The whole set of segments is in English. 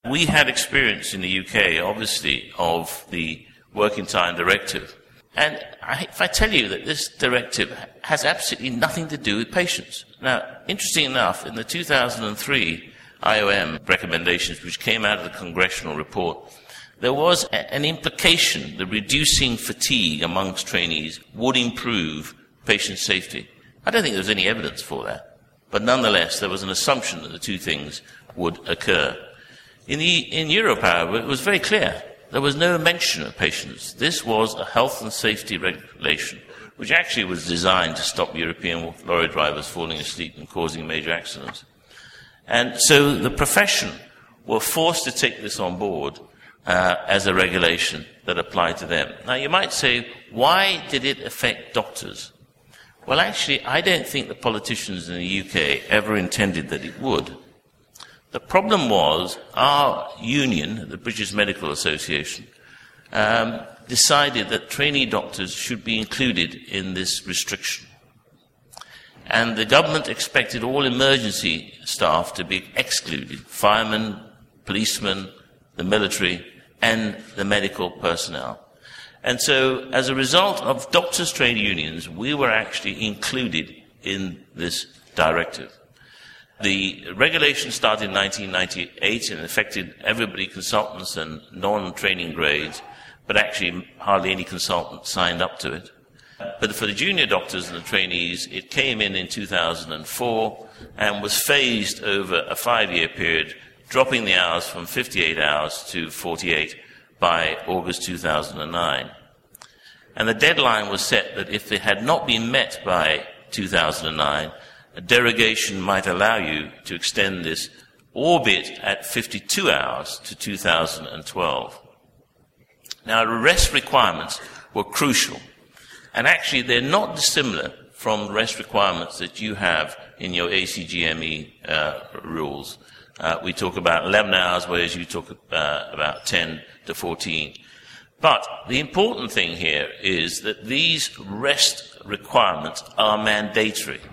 We had experience in the UK, obviously, of the Working Time Directive. And if I tell you that this directive has absolutely nothing to do with patients. Now, interesting enough, in the 2003 IOM recommendations, which came out of the congressional report, there was an implication that reducing fatigue amongst trainees would improve patient safety. I don't think there was any evidence for that. But nonetheless, there was an assumption that the two things would occur. In Europe, however, it was very clear. There was no mention of patients. This was a health and safety regulation, which actually was designed to stop European lorry drivers falling asleep and causing major accidents. And so the profession were forced to take this on board as a regulation that applied to them. Now, you might say, why did it affect doctors? Well, actually, I don't think the politicians in the UK ever intended that it would. The problem was our union, the British Medical Association, decided that trainee doctors should be included in this restriction. And the government expected all emergency staff to be excluded, firemen, policemen, the military, and the medical personnel. And so, as a result of doctors' trade unions, we were actually included in this directive. The regulation started in 1998 and affected everybody, consultants and non-training grades, but actually hardly any consultant signed up to it. But for the junior doctors and the trainees, it came in 2004 and was phased over a 5-year period, dropping the hours from 58 hours to 48 by August 2009. And the deadline was set that if they had not been met by 2009, a derogation might allow you to extend this, albeit at 52 hours, to 2012. Now, the rest requirements were crucial, and actually they're not dissimilar from the rest requirements that you have in your ACGME rules. We talk about 11 hours, whereas you talk about 10 to 14. But the important thing here is that these rest requirements are mandatory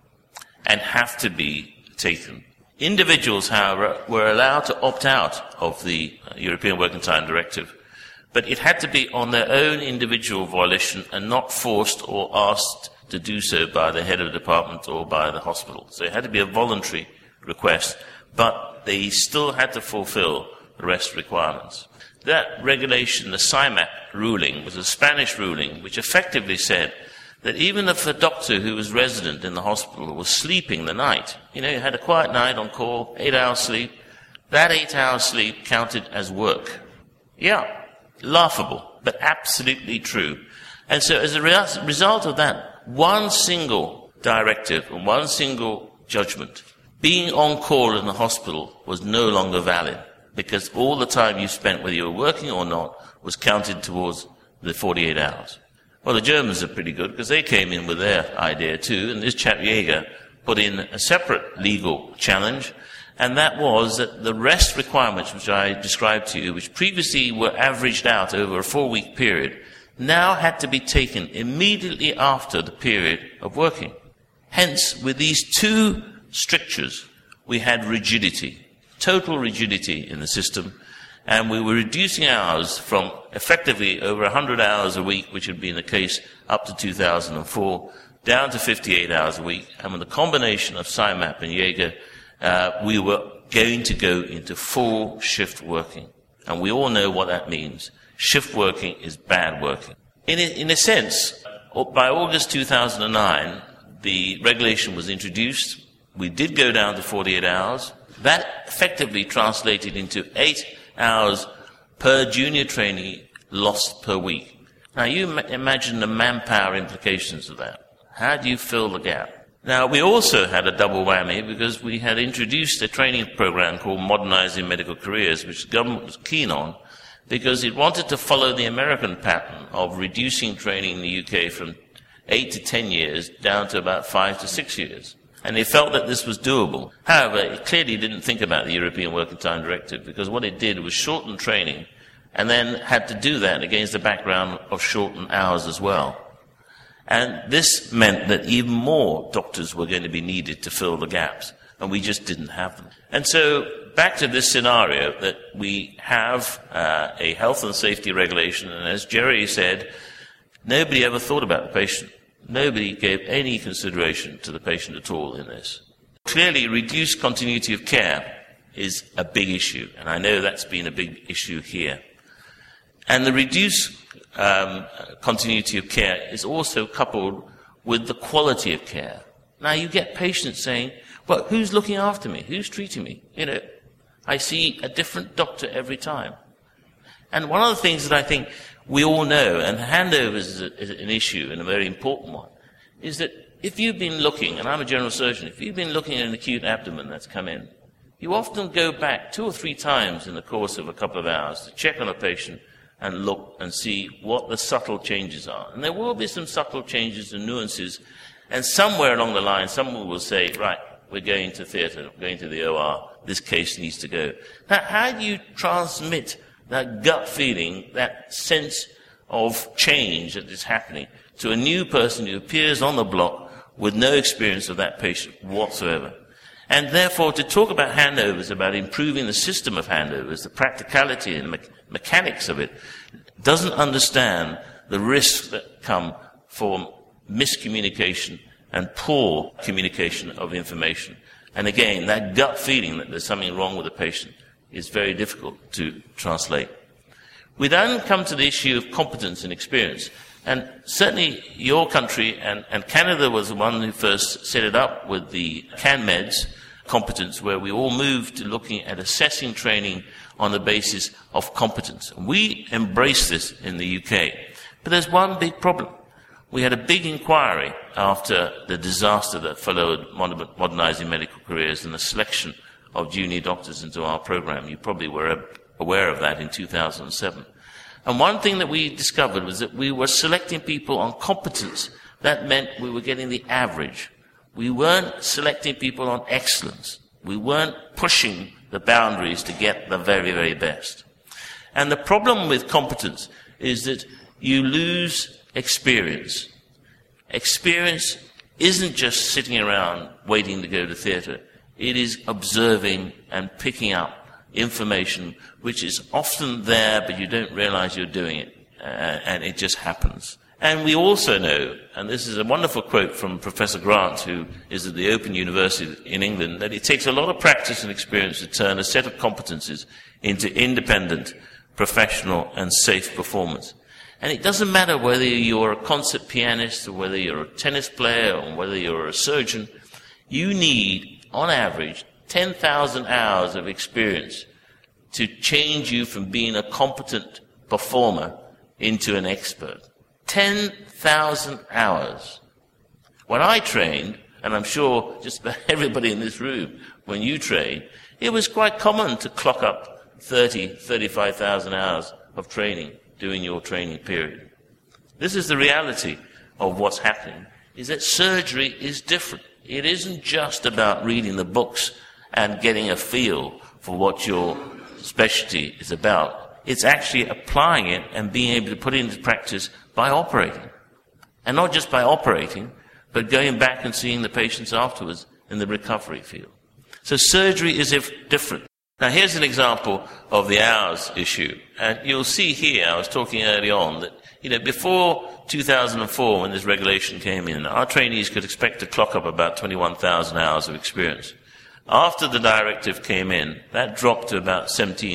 and have to be taken. Individuals, however, were allowed to opt out of the European Working Time Directive, but it had to be on their own individual volition and not forced or asked to do so by the head of the department or by the hospital. So it had to be a voluntary request, but they still had to fulfill the rest requirements. That regulation, the CIMAP ruling, was a Spanish ruling which effectively said that even if a doctor who was resident in the hospital was sleeping the night, you had a quiet night on call, 8 hours sleep, that 8 hours sleep counted as work. Yeah, laughable, but absolutely true. And so as a result of that, one single directive and one single judgment, being on call in the hospital was no longer valid, because all the time you spent, whether you were working or not, was counted towards the 48 hours. Well, the Germans are pretty good, because they came in with their idea too, and this chap Jaeger put in a separate legal challenge, and that was that the rest requirements which I described to you, which previously were averaged out over a 4-week period, now had to be taken immediately after the period of working. Hence, with these two strictures, we had rigidity, total rigidity in the system, and we were reducing hours from effectively over 100 hours a week, which had been the case up to 2004, down to 58 hours a week. And with the combination of CIMAP and Jaeger, we were going to go into full shift working. And we all know what that means. Shift working is bad working. In a sense, by August 2009, the regulation was introduced. We did go down to 48 hours. That effectively translated into 8 hours per junior trainee lost per week. Now, you imagine the manpower implications of that. How do you fill the gap? Now, we also had a double whammy because we had introduced a training program called Modernizing Medical Careers, which the government was keen on because it wanted to follow the American pattern of reducing training in the UK from 8 to 10 years down to about 5 to 6 years. And they felt that this was doable. However, it clearly didn't think about the European Working Time Directive, because what it did was shorten training and then had to do that against the background of shortened hours as well. And this meant that even more doctors were going to be needed to fill the gaps. and we just didn't have them. And so back to this scenario that we have a health and safety regulation, and as Jerry said, nobody ever thought about the patient. Nobody gave any consideration to the patient at all in this. Clearly, reduced continuity of care is a big issue, and I know that's been a big issue here. And the reduced continuity of care is also coupled with the quality of care. Now, you get patients saying, well, who's looking after me? Who's treating me? I see a different doctor every time. And one of the things that I think we all know, and handovers is an issue, and a very important one, is that if you've been looking, and I'm a general surgeon, if you've been looking at an acute abdomen that's come in, you often go back 2 or 3 times in the course of a couple of hours to check on a patient and look and see what the subtle changes are. And there will be some subtle changes and nuances, and somewhere along the line, someone will say, right, we're going to theatre, we're going to the OR, this case needs to go. Now, how do you transmit that gut feeling, that sense of change that is happening to a new person who appears on the block with no experience of that patient whatsoever? And therefore, to talk about handovers, about improving the system of handovers, the practicality and mechanics of it, doesn't understand the risks that come from miscommunication and poor communication of information. And again, that gut feeling that there's something wrong with the patient is very difficult to translate. We then come to the issue of competence and experience. And certainly your country, and Canada was the one who first set it up with the CanMeds competence, where we all moved to looking at assessing training on the basis of competence. And we embrace this in the UK. But there's one big problem. We had a big inquiry after the disaster that followed Modernizing Medical Careers and the selection of junior doctors into our program. You probably were aware of that in 2007. And one thing that we discovered was that we were selecting people on competence. That meant we were getting the average. We weren't selecting people on excellence. We weren't pushing the boundaries to get the very, very best. And the problem with competence is that you lose experience. Experience isn't just sitting around waiting to go to theatre. It is observing and picking up information which is often there, but you don't realize you're doing it, and it just happens. And we also know, and this is a wonderful quote from Professor Grant, who is at the Open University in England, that it takes a lot of practice and experience to turn a set of competencies into independent, professional, and safe performance. And it doesn't matter whether you're a concert pianist, or whether you're a tennis player, or whether you're a surgeon, you need, on average, 10,000 hours of experience to change you from being a competent performer into an expert. 10,000 hours. When I trained, and I'm sure just about everybody in this room, when you trained, it was quite common to clock up 35,000 hours of training during your training period. This is the reality of what's happening, is that surgery is different. It isn't just about reading the books and getting a feel for what your specialty is about. It's actually applying it and being able to put it into practice by operating. And not just by operating, but going back and seeing the patients afterwards in the recovery field. So surgery is different. Now here's an example of the hours issue. And you'll see here, I was talking early on, that before 2004, when this regulation came in, our trainees could expect to clock up about 21,000 hours of experience. After the directive came in, that dropped to about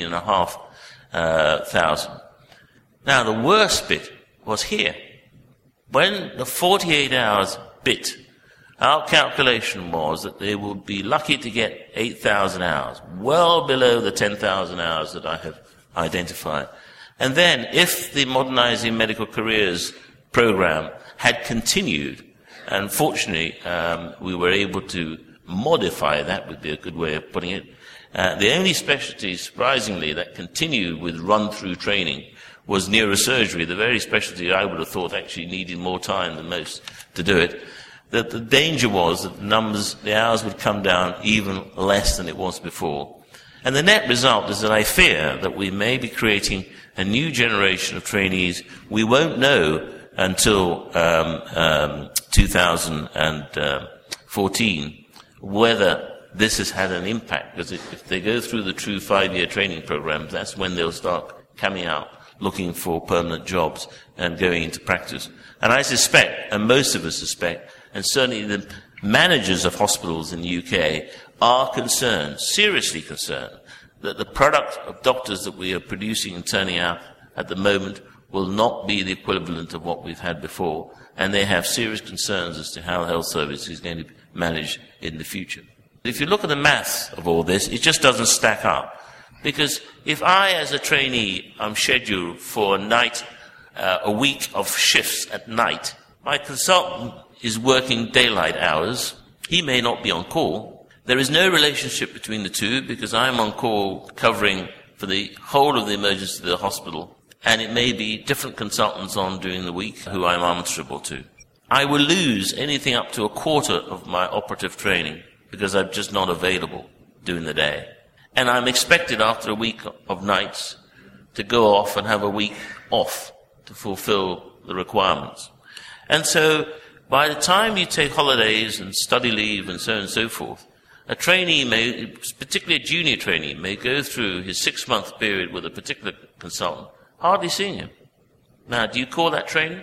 17,500. Now the worst bit was here. When the 48 hours bit, our calculation was that they would be lucky to get 8,000 hours, well below the 10,000 hours that I have identified. And then, if the Modernizing Medical Careers program had continued, and fortunately we were able to modify, that would be a good way of putting it, the only specialty, surprisingly, that continued with run-through training was neurosurgery, the very specialty I would have thought actually needed more time than most to do it. That the danger was that the hours would come down even less than it was before. And the net result is that I fear that we may be creating a new generation of trainees. We won't know until 2014 whether this has had an impact, because if they go through the true 5-year training programs, that's when they'll start coming out looking for permanent jobs and going into practice. And I suspect, and most of us suspect, and certainly the managers of hospitals in the UK are concerned, seriously concerned, that the product of doctors that we are producing and turning out at the moment will not be the equivalent of what we've had before, and they have serious concerns as to how the health service is going to be managed in the future. If you look at the maths of all this, it just doesn't stack up. Because if I, as a trainee, am scheduled for a week of shifts at night, my consultant is working daylight hours, he may not be on call. There is no relationship between the two, because I'm on call covering for the whole of the emergency of the hospital, and it may be different consultants on during the week who I'm answerable to. I will lose anything up to a quarter of my operative training because I'm just not available during the day. And I'm expected after a week of nights to go off and have a week off to fulfill the requirements. And so by the time you take holidays and study leave and so on and so forth, a trainee may, particularly a junior trainee, may go through his 6-month period with a particular consultant, hardly seeing him. Now, do you call that training?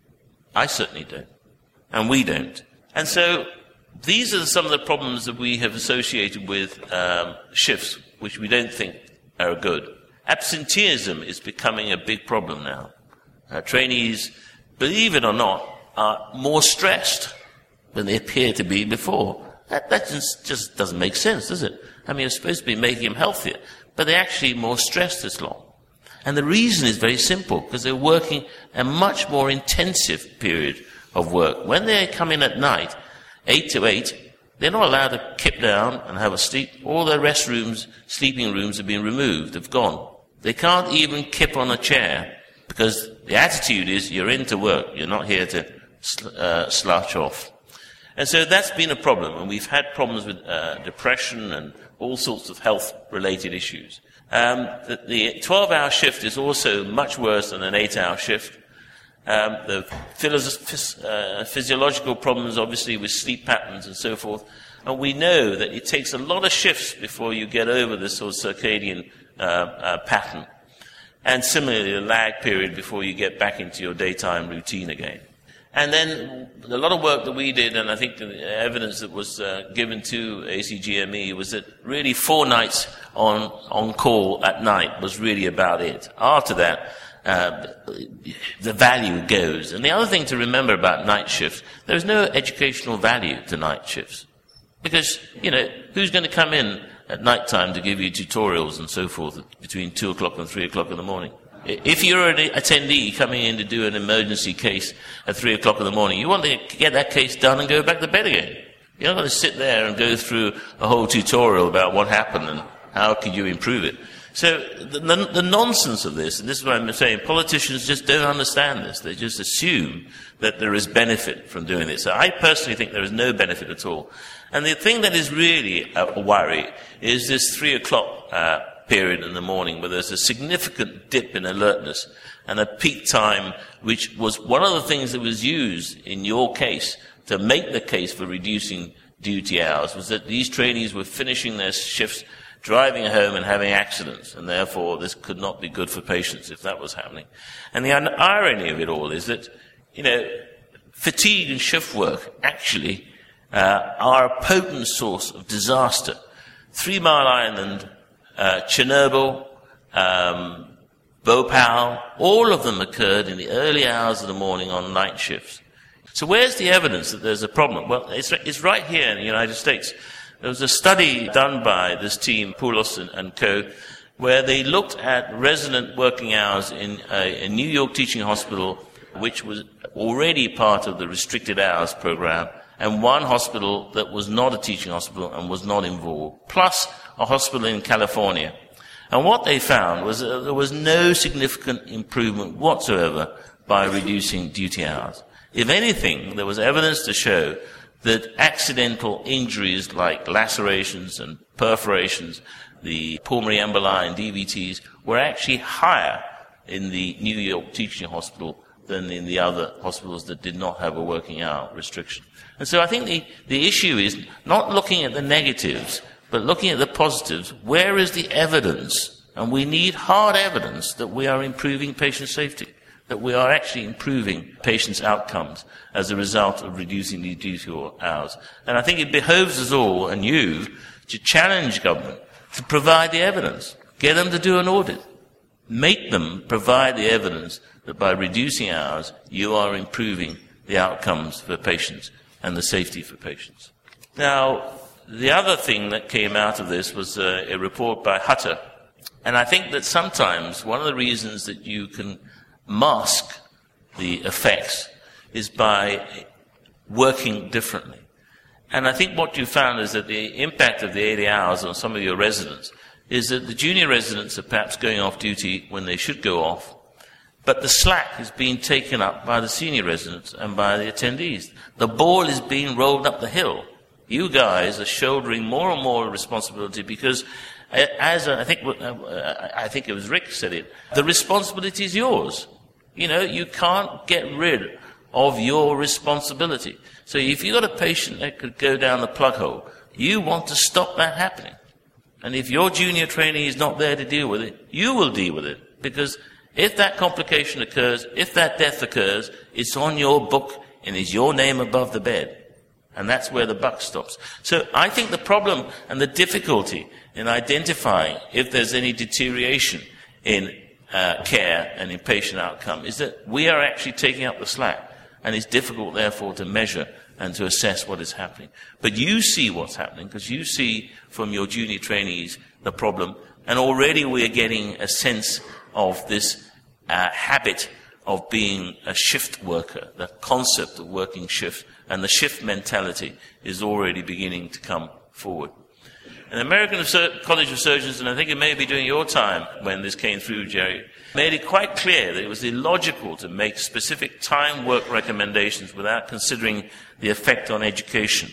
I certainly don't. And we don't. And so these are some of the problems that we have associated with shifts, which we don't think are good. Absenteeism is becoming a big problem now. Trainees, believe it or not, are more stressed than they appear to be before. That just doesn't make sense, does it? I mean, it's supposed to be making them healthier, but they're actually more stressed this long. And the reason is very simple, because they're working a much more intensive period of work. When they come in at night, 8 to 8, they're not allowed to kip down and have a sleep. All their rest rooms, sleeping rooms have been removed, have gone. They can't even kip on a chair, because the attitude is you're in to work, you're not here to slouch off. And so that's been a problem, and we've had problems with depression and all sorts of health-related issues. The 12-hour shift is also much worse than an 8-hour shift. The physiological problems, obviously, with sleep patterns and so forth. And we know that it takes a lot of shifts before you get over this sort of circadian pattern. And similarly, a lag period before you get back into your daytime routine again. And then a lot of work that we did, and I think the evidence that was given to ACGME was that really 4 nights on call at night was really about it. After that, the value goes. And the other thing to remember about night shifts, there is no educational value to night shifts. Because, who's going to come in at night time to give you tutorials and so forth between 2 o'clock and 3 o'clock in the morning? If you're an attendee coming in to do an emergency case at 3 o'clock in the morning, you want to get that case done and go back to bed again. You're not going to sit there and go through a whole tutorial about what happened and how could you improve it. So the nonsense of this, and this is what I'm saying, politicians just don't understand this. They just assume that there is benefit from doing this. So I personally think there is no benefit at all. And the thing that is really a worry is this 3 o'clock period in the morning where there's a significant dip in alertness and a peak time, which was one of the things that was used in your case to make the case for reducing duty hours, was that these trainees were finishing their shifts, driving home and having accidents, and therefore this could not be good for patients if that was happening. And the irony of it all is that, fatigue and shift work actually are a potent source of disaster. 3 Mile Island, Chernobyl, Bhopal, all of them occurred in the early hours of the morning on night shifts. So where's the evidence that there's a problem? Well, it's right here in the United States. There was a study done by this team, Poulos and co., where they looked at resident working hours in a New York teaching hospital, which was already part of the restricted hours program, and one hospital that was not a teaching hospital and was not involved, plus a hospital in California. And what they found was that there was no significant improvement whatsoever by reducing duty hours. If anything, there was evidence to show that accidental injuries like lacerations and perforations, the pulmonary emboli and DVTs, were actually higher in the New York teaching hospital than in the other hospitals that did not have a working hour restriction. And so I think the issue is not looking at the negatives, but looking at the positives. Where is the evidence? And we need hard evidence that we are improving patient safety, that we are actually improving patients' outcomes as a result of reducing the duty hours. And I think it behoves us all, and you, to challenge government to provide the evidence. Get them to do an audit. Make them provide the evidence that by reducing hours, you are improving the outcomes for patients and the safety for patients. Now, the other thing that came out of this was a report by Hutter. And I think that sometimes one of the reasons that you can mask the effects is by working differently. And I think what you found is that the impact of the 80 hours on some of your residents is that the junior residents are perhaps going off duty when they should go off, but the slack is being taken up by the senior residents and by the attendees. The ball is being rolled up the hill. You guys are shouldering more and more responsibility because, as I think it was Rick said it, the responsibility is yours. You know, you can't get rid of your responsibility. So if you've got a patient that could go down the plug hole, you want to stop that happening. And if your junior trainee is not there to deal with it, you will deal with it. Because if that complication occurs, if that death occurs, it's on your book and is your name above the bed. And that's where the buck stops. So I think the problem and the difficulty in identifying if there's any deterioration in care and in patient outcome is that we are actually taking up the slack. And it's difficult, therefore, to measure and to assess what is happening. But you see what's happening, because you see from your junior trainees the problem, and already we are getting a sense of this habit of being a shift worker, the concept of working shift, and the shift mentality is already beginning to come forward. And the American College of Surgeons, and I think it may be during your time when this came through, Jerry, made it quite clear that it was illogical to make specific time work recommendations without considering the effect on education.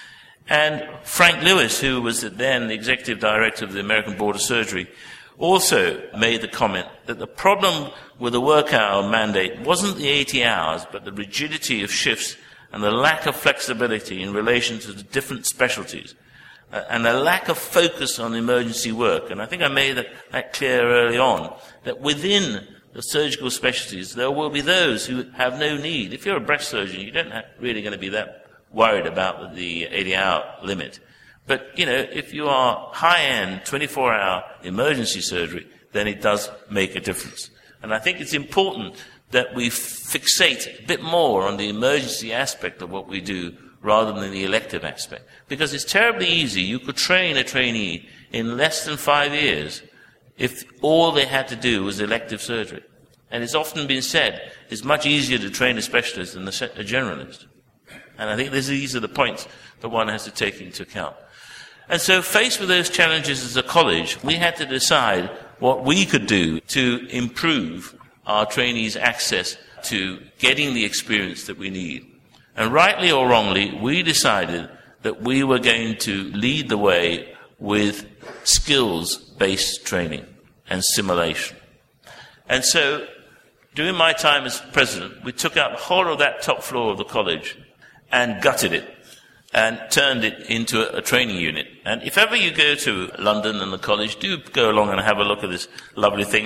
And Frank Lewis, who was then the executive director of the American Board of Surgery, also made the comment that the problem with the work hour mandate wasn't the 80 hours, but the rigidity of shifts and the lack of flexibility in relation to the different specialties, and a lack of focus on emergency work. And I think I made that clear early on, that within the surgical specialties, there will be those who have no need. If you're a breast surgeon, you don't really going to be that worried about the 80-hour limit. But, you know, if you are high-end, 24-hour emergency surgery, then it does make a difference. And I think it's important that we fixate a bit more on the emergency aspect of what we do rather than the elective aspect. Because it's terribly easy. You could train a trainee in less than 5 years if all they had to do was elective surgery. And it's often been said, it's much easier to train a specialist than a generalist. And I think these are the points that one has to take into account. And so faced with those challenges as a college, we had to decide what we could do to improve our trainees' access to getting the experience that we need. And rightly or wrongly, we decided that we were going to lead the way with skills-based training and simulation. And so, during my time as president, we took out the whole of that top floor of the college and gutted it and turned it into a training unit. And if ever you go to London and the college, do go along and have a look at this lovely thing.